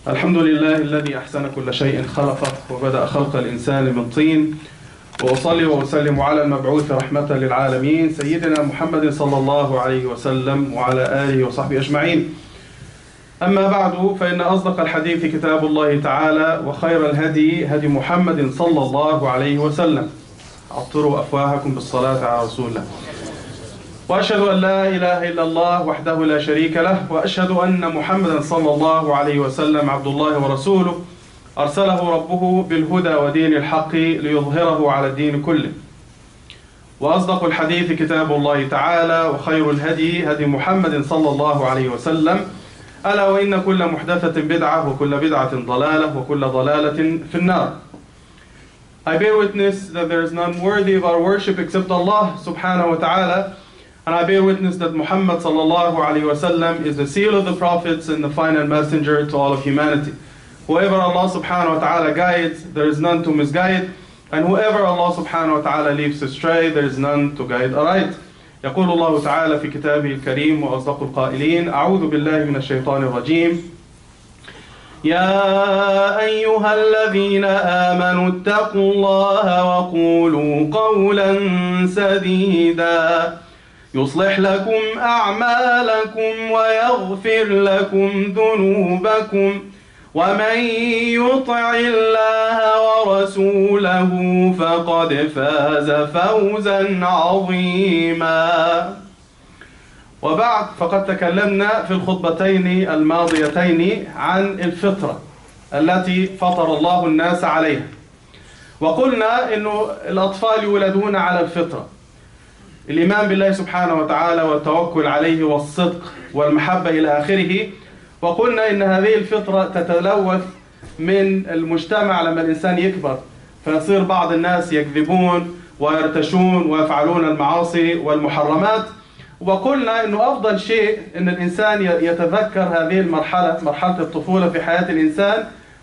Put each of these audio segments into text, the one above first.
الحمد لله الذي أحسن كل شيء خلقه وبدأ خلق الإنسان من طين، وأصلي وأسلم على المبعوث رحمة للعالمين سيدنا محمد صلى الله عليه وسلم وعلى آله وصحبه أجمعين. أما بعد، فإن أصدق الحديث كتاب الله تعالى، وخير الهدي هدي محمد صلى الله عليه وسلم. عطروا أفواهكم بالصلاة على رسول الله. وأشهد أن لا إله إلا الله وحده لا شريك له، وأشهد أن محمدا صلى الله عليه وسلم عبد الله ورسوله، أرسله ربه بالهدى ودين الحق ليظهره على الدين كله. وأصدق الحديث كتاب الله تعالى، وخير الهدي هدي محمد صلى الله عليه وسلم. ألا وإن كل محدثة بدعة، وكل بدعة ضلالة، وكل ضلالة في النار. I bear witness that there is none worthy of our worship except Allah subhanahu wa ta'ala. And I bear witness that Muhammad sallallahu alayhi wa sallam is the seal of the prophets and the final messenger to all of humanity. Whoever Allah subhanahu wa ta'ala guides, there is none to misguide. And whoever Allah subhanahu wa ta'ala leaves astray, there is none to guide aright. يقول الله تعالى في كتابه الكريم وأصدق القائلين: أعوذ بالله من الشيطان الرجيم. يا أيها الذين آمنوا اتقوا الله وقولوا قولا سديدا يصلح لكم أعمالكم ويغفر لكم ذنوبكم ومن يطع الله ورسوله فقد فاز فوزا عظيما. وبعد، فقد تكلمنا في الخطبتين الماضيتين عن الفطرة التي فطر الله الناس عليها، وقلنا إنه الأطفال يولدون على الفطرة، الإيمان بالله سبحانه وتعالى والتوكل عليه والصدق والمحبة إلى آخره. وقلنا إن هذه الفطرة تتلوث من المجتمع لما الإنسان يكبر، فيصير بعض الناس يكذبون ويرتشون ويفعلون المعاصي والمحرمات. وقلنا إنه أفضل شيء إن الإنسان يتذكر هذه المرحلة، مرحلة الطفولة في حياة الإنسان،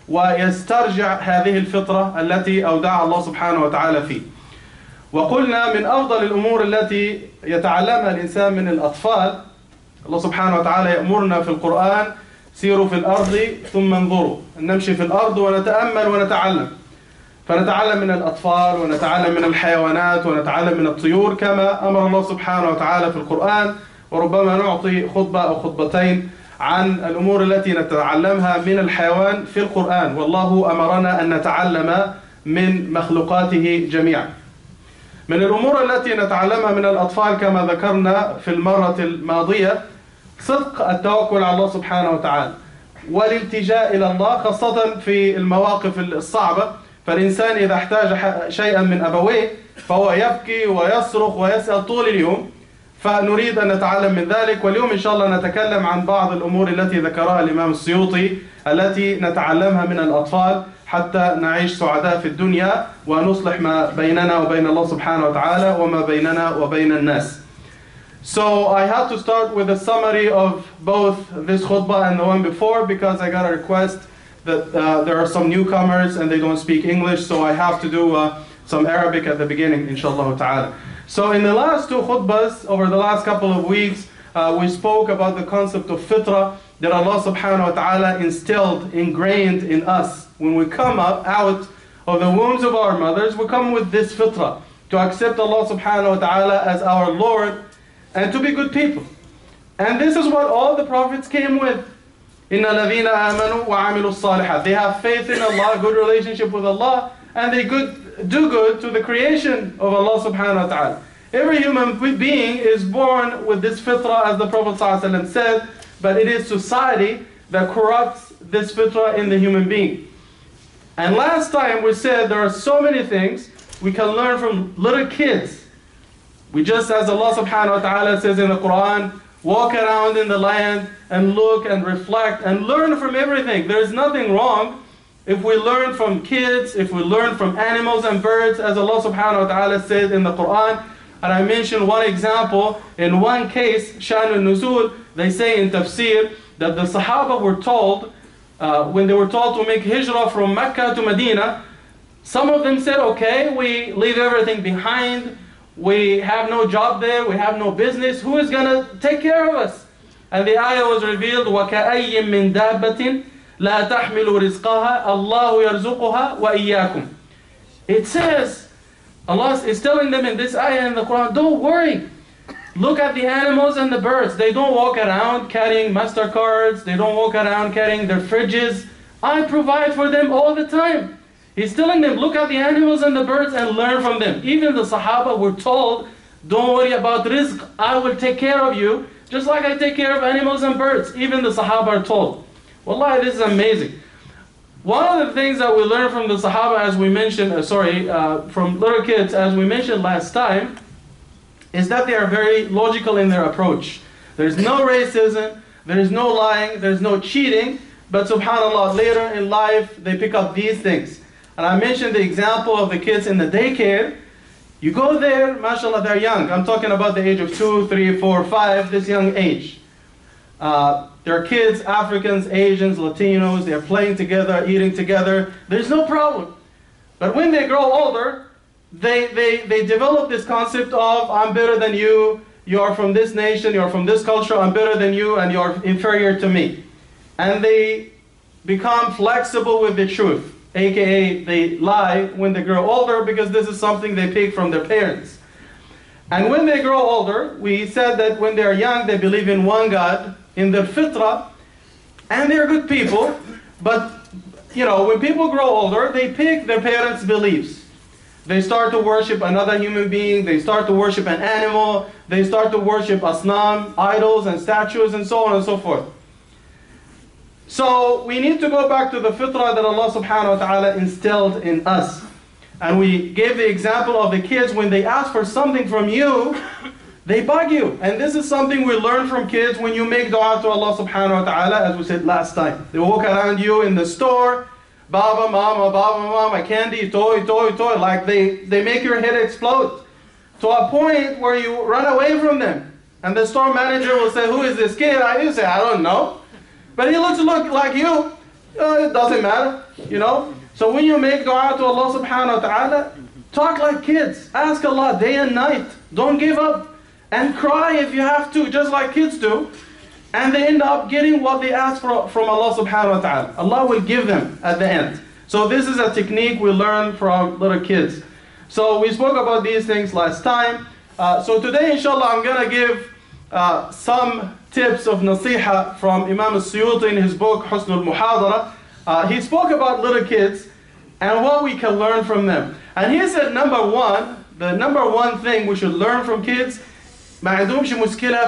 ويسترجع هذه الفطرة التي أودعها الله سبحانه وتعالى فيه. وقلنا من أفضل الأمور التي يتعلمها الإنسان من الأطفال، الله سبحانه وتعالى يأمرنا في القرآن: سيروا في الأرض ثم انظروا. نمشي في الأرض ونتأمل ونتعلم، فنتعلم من الأطفال ونتعلم من الحيوانات ونتعلم من الطيور كما أمر الله سبحانه وتعالى في القرآن. وربما نعطي خطبة أو خطبتين عن الأمور التي نتعلمها من الحيوان في القرآن، والله أمرنا أن نتعلم من مخلوقاته جميعا. من الأمور التي نتعلمها من الأطفال كما ذكرنا في المرة الماضية صدق التوكل على الله سبحانه وتعالى والالتجاء إلى الله، خاصة في المواقف الصعبة. فالإنسان إذا احتاج شيئا من أبويه فهو يبكي ويصرخ ويسأل طول اليوم، فنريد أن نتعلم من ذلك. واليوم إن شاء الله نتكلم عن بعض الأمور التي ذكرها الإمام السيوطي التي نتعلمها من الأطفال حتى نعيش سعداء في الدنيا ونصلح ما بيننا وبين الله سبحانه وتعالى وما بيننا وبين الناس. So I have to start with a summary of both this khutbah and the one before, because I got a request that there are some newcomers and they don't speak English, so I have to do some Arabic at the beginning, inshallah ta'ala. So in the last two khutbahs, over the last couple of weeks, we spoke about the concept of fitrah that Allah subhanahu wa ta'ala ingrained in us. When we come out of the wombs of our mothers, we come with this fitrah to accept Allah subhanahu wa ta'ala as our Lord and to be good people. And this is what all the prophets came with. إِنَّ الَّذِينَ آمَنُوا وَعَمِلُوا الصَّالِحَاتِ. They have faith in Allah, good relationship with Allah, and they do good to the creation of Allah subhanahu wa ta'ala. Every human being is born with this fitrah, as the Prophet ﷺ said, but it is society that corrupts this fitrah in the human being. And last time we said there are so many things we can learn from little kids. We just, as Allah subhanahu wa ta'ala says in the Quran, walk around in the land and look and reflect and learn from everything. There is nothing wrong if we learn from kids, if we learn from animals and birds, as Allah subhanahu wa ta'ala said in the Quran. And I mentioned one example. In one case, Shan al-Nuzul, they say in tafsir that the Sahaba were told, when they were told to make hijrah from Mecca to Medina, some of them said, okay, we leave everything behind, we have no job there, we have no business, who is going to take care of us? And the ayah was revealed, وَكَأَيٍّ مِّن دَابَّةٍ لا تحمل رزقها الله يرزقها وإياكم. It says, Allah is telling them in this ayah in the Quran, don't worry. Look at the animals and the birds. They don't walk around carrying MasterCards. They don't walk around carrying their fridges. I provide for them all the time. He's telling them, look at the animals and the birds and learn from them. Even the Sahaba were told, don't worry about rizq. I will take care of you, just like I take care of animals and birds. Even the Sahaba are told. Wallahi, this is amazing. One of the things that we learn from the Sahaba, as we mentioned, from little kids, as we mentioned last time, is that they are very logical in their approach. There's no racism, there's no lying, there's no cheating, but subhanAllah, later in life, they pick up these things. And I mentioned the example of the kids in the daycare. You go there, mashallah, they're young. I'm talking about the age of 2, 3, 4, 5, this young age. They're kids, Africans, Asians, Latinos, they're playing together, eating together. There's no problem. But when they grow older, they develop this concept of, I'm better than you, you're from this nation, you're from this culture, I'm better than you, and you're inferior to me. And they become flexible with the truth. AKA, they lie when they grow older because this is something they pick from their parents. And when they grow older, we said that when they are young, they believe in one God, in their fitrah, and they're good people. But, you know, when people grow older, they pick their parents' beliefs. They start to worship another human being, they start to worship an animal, they start to worship asnam, idols and statues, and so on and so forth. So we need to go back to the fitrah that Allah subhanahu wa ta'ala instilled in us. And we gave the example of the kids, when they ask for something from you, they bug you. And this is something we learn from kids when you make dua to Allah subhanahu wa ta'ala, as we said last time. They walk around you in the store, Baba, Mama, candy, toy, like they make your head explode. To a point where you run away from them. And the store manager will say, who is this kid? You say, I don't know. But he looks like you. It doesn't matter, you know. So when you make dua to Allah subhanahu wa ta'ala, talk like kids. Ask Allah day and night. Don't give up. And cry if you have to, just like kids do. And they end up getting what they ask for from Allah subhanahu wa ta'ala. Allah will give them at the end. So this is a technique we learn from little kids. So we spoke about these things last time. So today, inshallah, I'm going to give some tips of nasiha from Imam al-Suyuti in his book, Husn al-Muhadara. He spoke about little kids and what we can learn from them. And he said, the number one thing we should learn from kids, ما عندهمش مشكلة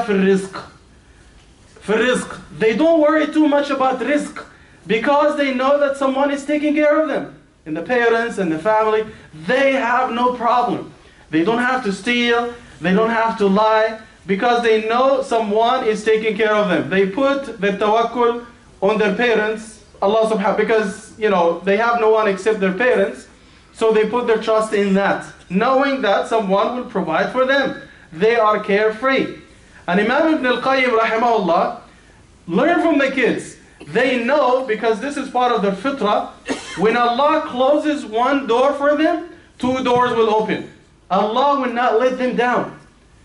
في الرزق. They don't worry too much about rizq because they know that someone is taking care of them. And the parents and the family, they have no problem. They don't have to steal, they don't have to lie, because they know someone is taking care of them. They put their tawakkul on their parents, Allah subhanahu, because, you know, they have no one except their parents, so they put their trust in that, knowing that someone will provide for them. They are carefree. And Imam Ibn al-Qayyim rahimahullah, learn from the kids. They know, because this is part of their fitrah, when Allah closes one door for them, two doors will open. Allah will not let them down.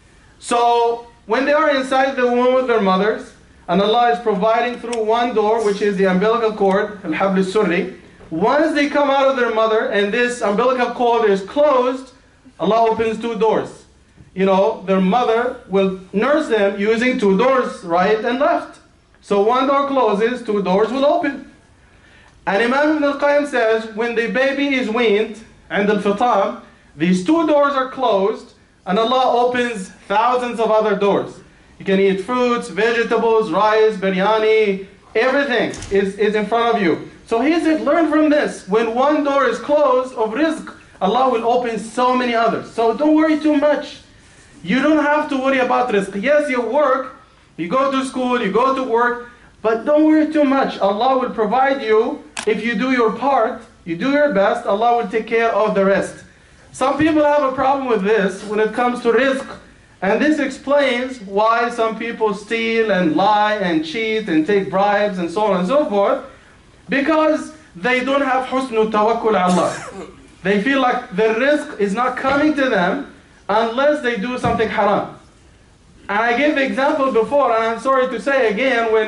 So when they are inside the womb of their mothers, and Allah is providing through one door, which is the umbilical cord, al-habl al-surri, once they come out of their mother and this umbilical cord is closed, Allah opens two doors. You know, their mother will nurse them using two doors, right and left. So one door closes, two doors will open. And Imam Ibn al-Qayyim says, when the baby is weaned, and al-fitam, these two doors are closed, and Allah opens thousands of other doors. You can eat fruits, vegetables, rice, biryani, everything is in front of you. So he said, learn from this. When one door is closed of rizq, Allah will open so many others. So don't worry too much. You don't have to worry about rizq. Yes, you work, you go to school, you go to work, but don't worry too much. Allah will provide you. If you do your part, you do your best, Allah will take care of the rest. Some people have a problem with this when it comes to rizq. And this explains why some people steal and lie and cheat and take bribes and so on and so forth. Because they don't have husnu tawakkul Allah. They feel like the rizq is not coming to them unless they do something haram. And I gave the example before, and I'm sorry to say again, when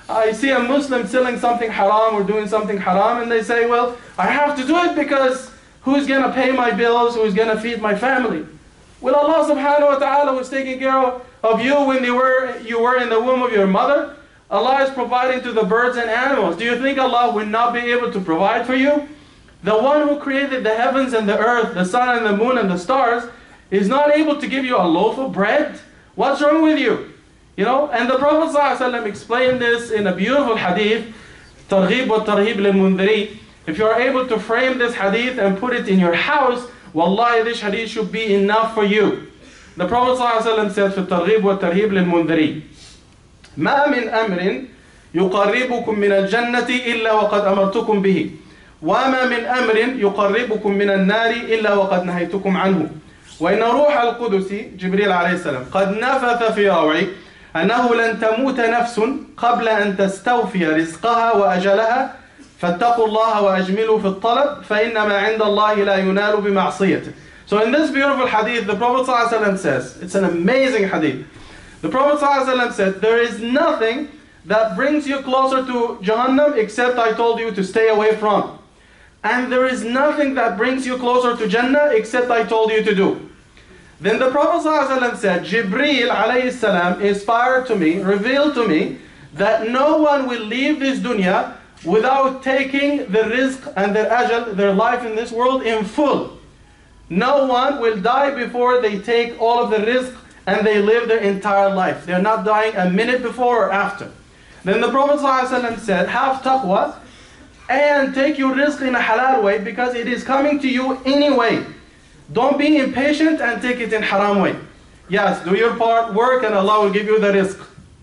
I see a Muslim selling something haram or doing something haram, and they say, well, I have to do it because who's going to pay my bills, who's going to feed my family? Well, Allah subhanahu wa ta'ala was taking care of you when you were in the womb of your mother. Allah is providing to the birds and animals. Do you think Allah will not be able to provide for you? The one who created the heavens and the earth, the sun and the moon and the stars, is not able to give you a loaf of bread? What's wrong with you? You know, and the Prophet ﷺ explained this in a beautiful hadith, Targhib wa Tarhib lil-Mundhiri. If you are able to frame this hadith and put it in your house, wallahi, this hadith should be enough for you. The Prophet ﷺ said, في الترغيب والترهيب للمنذرين ما من أمر يقربكم من الجنة إلا وقد أمرتكم به وما من أمر يقربكم من النار إلا وقد نهيتكم عنه وإن روح القدس جبريل عليه السلام قد نفث في روعي أنه لن تموت نفس قبل أن تستوفي رزقها وأجلها فاتقوا الله وأجملوا في الطلب فإنما عند الله لا ينال بمعصيته. So in this beautiful hadith, the Prophet ﷺ says, it's an amazing hadith. The Prophet ﷺ said, there is nothing that brings you closer to Jahannam except I told you to stay away from. And there is nothing that brings you closer to Jannah except I told you to do. Then the Prophet ﷺ said, Jibreel alayhi salam inspired to me, revealed to me, that no one will leave this dunya without taking the rizq and their ajal, their life in this world, in full. No one will die before they take all of the rizq and they live their entire life. They're not dying a minute before or after. Then the Prophet ﷺ said, have taqwa and take your rizq in a halal way because it is coming to you anyway. Don't be impatient and take it in haram way. Yes, do your part, work, and Allah will give you the rizq.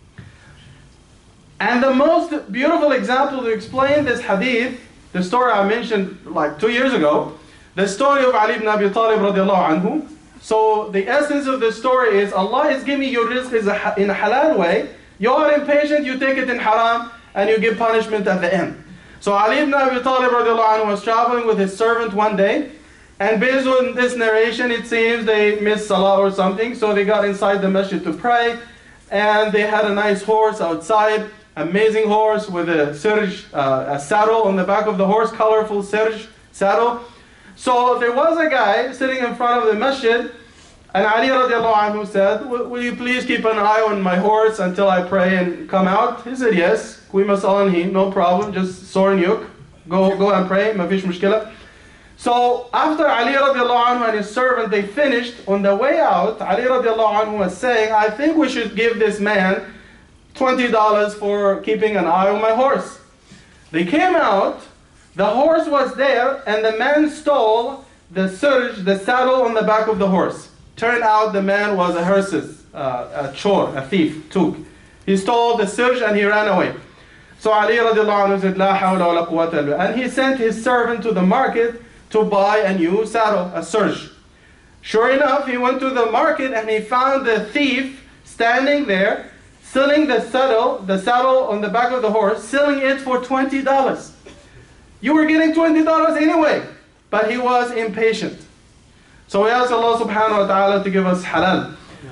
And the most beautiful example to explain this hadith, the story I mentioned like 2 years ago, the story of Ali ibn Abi Talib radiallahu anhu. So the essence of the story is Allah is giving you rizq in a halal way. You are impatient, you take it in haram, and you give punishment at the end. So Ali ibn Abi Talib radiallahu anhu was traveling with his servant one day, and based on this narration, it seems they missed salah or something, so they got inside the masjid to pray, and they had a nice horse outside, amazing horse with a sirj, a saddle on the back of the horse, colorful sirj saddle. So there was a guy sitting in front of the masjid, and Ali radiallahu anhu said, will you please keep an eye on my horse until I pray and come out? He said, yes, we must no problem, just sornyuk, go and pray, mafish mushkila. So after Ali radiallahu anhu and his servant, they finished, on the way out, Ali radiallahu anhu was saying, I think we should give this man $20 for keeping an eye on my horse. They came out, the horse was there, and the man stole the sirj, the saddle on the back of the horse. Turned out the man was a hersis, a chor, a thief, took. He stole the sirj and he ran away. So Ali radiallahu anhu said, La hawla wa la quwwata illa billah. And he sent his servant to the market to buy a new saddle, a sirj. Sure enough, he went to the market and he found the thief standing there, selling the saddle on the back of the horse, selling it for $20. You were getting $20 anyway, but he was impatient. So we ask Allah subhanahu wa ta'ala to give us halal.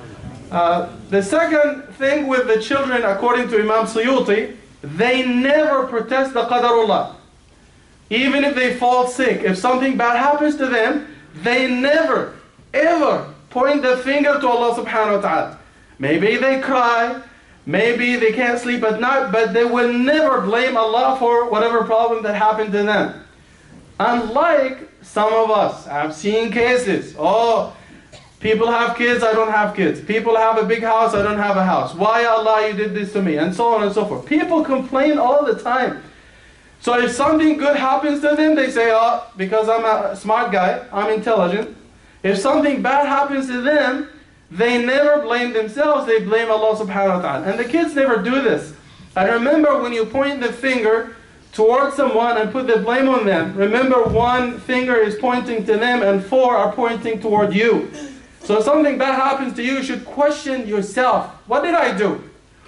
The second thing with the children, according to Imam Suyuti, they never protest the qadarullah. Even if they fall sick, if something bad happens to them, they never, ever point the finger to Allah subhanahu wa ta'ala. Maybe they cry, maybe they can't sleep at night, but they will never blame Allah for whatever problem that happened to them. Unlike some of us, I've seen cases, oh, people have kids, I don't have kids. People have a big house, I don't have a house. Why Allah, you did this to me? And so on and so forth. People complain all the time. So if something good happens to them, they say, oh, because I'm a smart guy, I'm intelligent. If something bad happens to them, they never blame themselves, they blame Allah subhanahu wa ta'ala. And the kids never do this. I remember when you point the finger towards someone and put the blame on them, remember one finger is pointing to them and 4 are pointing toward you. So if something bad happens to you, you should question yourself. What did I do?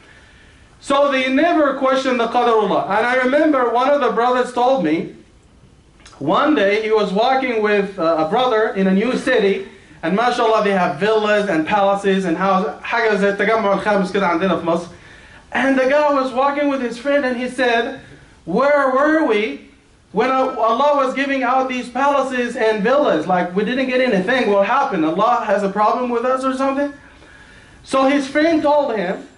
So they never question the qadarullah. And I remember one of the brothers told me, one day he was walking with a brother in a new city, and mashallah they have villas and palaces and houses. حاجة زي التجمع الخامس كده عندنا في مصر. And the guy was walking with his friend and he said, where were we when Allah was giving out these palaces and villas? Like, we didn't get anything. What happened? Allah has a problem with us or something? So his friend told him,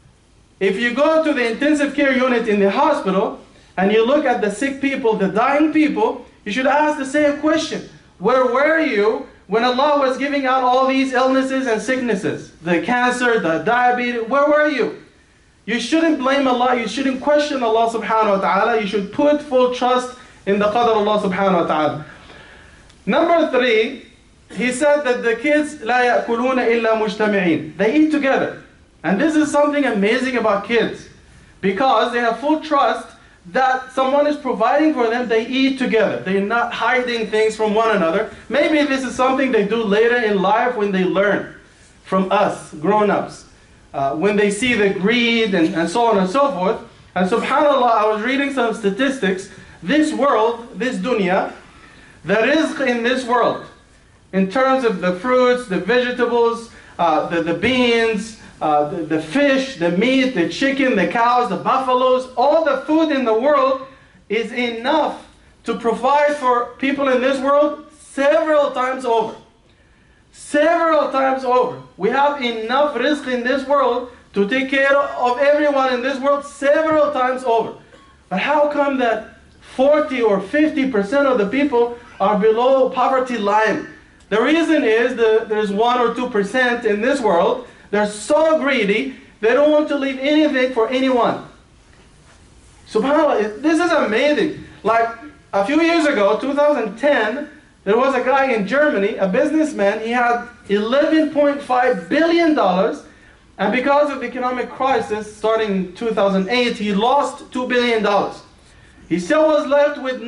if you go to the intensive care unit in the hospital and you look at the sick people, the dying people, you should ask the same question. Where were you when Allah was giving out all these illnesses and sicknesses? The cancer, the diabetes, where were you? You shouldn't blame Allah, you shouldn't question Allah subhanahu wa ta'ala, you should put full trust in the qadr of Allah subhanahu wa ta'ala. Number 3, he said that the kids لا يأكلون إلا مجتمعين. They eat together. And this is something amazing about kids, because they have full trust that someone is providing for them. They eat together. They're not hiding things from one another. Maybe this is something they do later in life when they learn from us, grown-ups. When they see the greed and so on and so forth. And subhanAllah, I was reading some statistics. This world, this dunya, the rizq in this world, in terms of the fruits, the vegetables, the beans, the fish, the meat, the chicken, the cows, the buffaloes, all the food in the world is enough to provide for people in this world several times over. Several times over. We have enough rizq in this world to take care of everyone in this world several times over. But how come that 40 or 50% of the people are below poverty line? The reason is there's 1 or 2% in this world. They're so greedy, they don't want to leave anything for anyone. SubhanAllah, this is amazing. Like a few years ago, 2010, there was a guy in Germany, a businessman. He had $11.5 billion, and because of the economic crisis starting in 2008, he lost $2 billion. He still was left with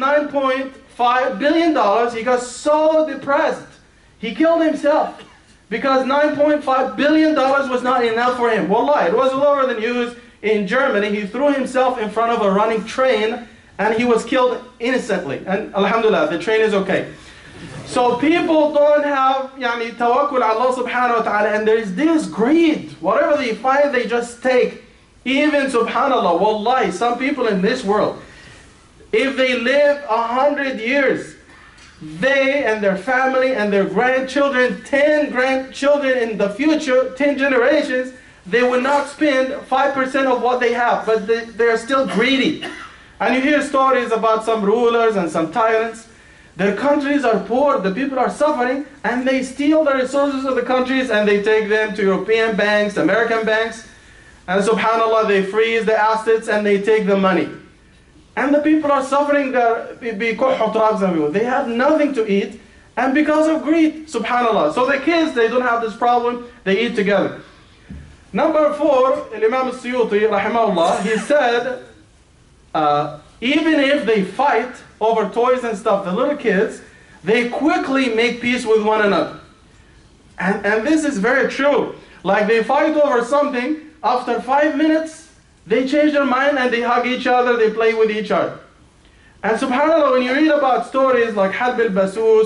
$9.5 billion. He got so depressed, he killed himself. Because $9.5 billion was not enough for him. Wallah, it was all over the news in Germany. He threw himself in front of a running train and he was killed innocently. And alhamdulillah, the train is okay. So people don't have tawakkul ala Allah subhanahu wa ta'ala, and there is this greed. Whatever they find, they just take. Even subhanallah, wallahi, some people in this world, if they live 100 years, they and their family and their grandchildren, 10 grandchildren in the future, 10 generations, they will not spend 5% of what they have, but they're still greedy. And you hear stories about some rulers and some tyrants. Their countries are poor, the people are suffering, and they steal the resources of the countries and they take them to European banks, American banks, and subhanallah, they freeze the assets and they take the money. And the people are suffering there. They have nothing to eat, and because of greed, subhanallah. So the kids, they don't have this problem, they eat together. Number 4, Imam al-Suyuti, rahimahullah, he said, even if they fight over toys and stuff, the little kids, they quickly make peace with one another. And this is very true. Like they fight over something, after 5 minutes, they change their mind and they hug each other, they play with each other. And subhanAllah, when you read about stories like Harb al-Basus,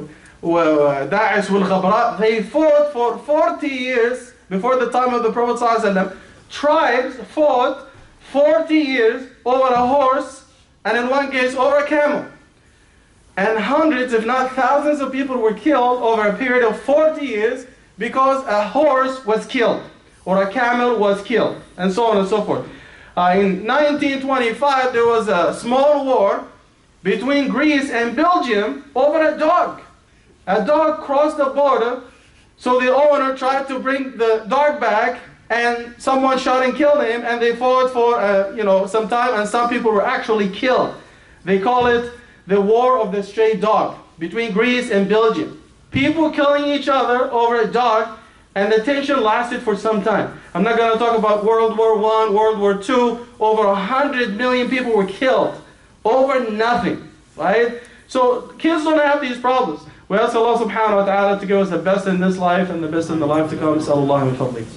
Daesh wal-Ghabra, they fought for 40 years before the time of the Prophet ﷺ. Tribes fought 40 years over a horse, and in one case over a camel. And hundreds, if not thousands of people were killed over a period of 40 years because a horse was killed or a camel was killed, and so on and so forth. In 1925, there was a small war between Greece and Belgium over a dog. A dog crossed the border, so the owner tried to bring the dog back, and someone shot and killed him, and they fought for some time, and some people were actually killed. They call it the War of the Stray Dog between Greece and Belgium. People killing each other over a dog, and the tension lasted for some time. I'm not going to talk about World War I, World War II. Over 100 million people were killed over nothing, right? So kids don't have these problems. We ask Allah subhanahu wa ta'ala to give us the best in this life and the best in the life to come. Sallallahu alayhi wa sallam.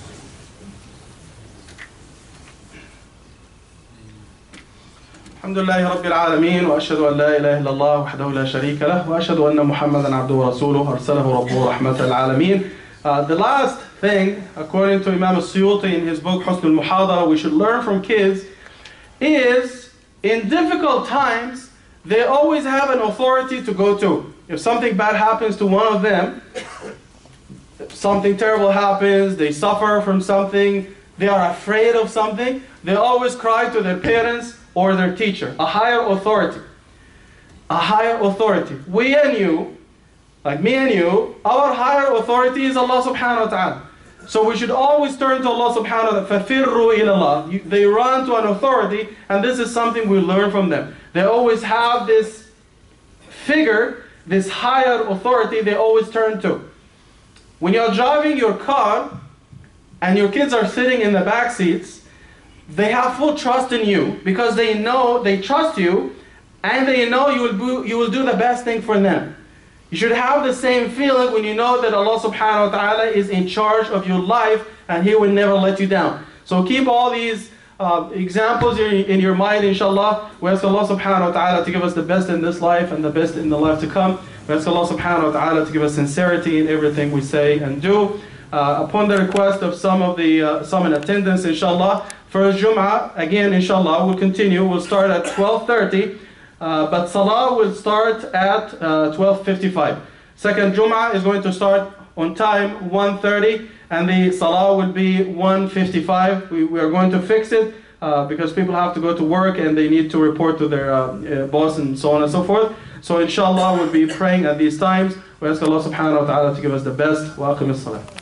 الحمد لله رب العالمين وأشهد أن لا إله إلا الله وحده لا شريك له وأشهد أن محمدا عبده ورسوله أرسله ربه رحمة العالمين. The last thing, according to Imam al-Suyuti in his book Husn al-Muhadara, we should learn from kids, is in difficult times, they always have an authority to go to. If something bad happens to one of them, if something terrible happens, they suffer from something, they are afraid of something, they always cry to their parents or their teacher, a higher authority. A higher authority. We and you, like me and you, our higher authority is Allah subhanahu wa ta'ala. So we should always turn to Allah subhanahu wa ta'ala. فَفِرُّوا إِلَى اللَّهِ. They run to an authority, and this is something we learn from them. They always have this figure, this higher authority they always turn to. When you're driving your car, and your kids are sitting in the back seats, they have full trust in you, because they know, they trust you, and they know you will do the best thing for them. You should have the same feeling when you know that Allah subhanahu wa ta'ala is in charge of your life and He will never let you down. So keep all these examples in your mind, inshallah. We ask Allah subhanahu wa ta'ala to give us the best in this life and the best in the life to come. We ask Allah subhanahu wa ta'ala to give us sincerity in everything we say and do. Upon the request of some in attendance, inshallah, first Jum'ah, again, inshallah, we'll continue. We'll start at 12:30. But Salah will start at 12:55. Second Jum'ah is going to start on time, 1:30, and the Salah will be 1:55. We are going to fix it because people have to go to work and they need to report to their boss and so on and so forth. So inshallah we'll be praying at these times. We ask Allah subhanahu wa ta'ala to give us the best. Wa aqim as-salah.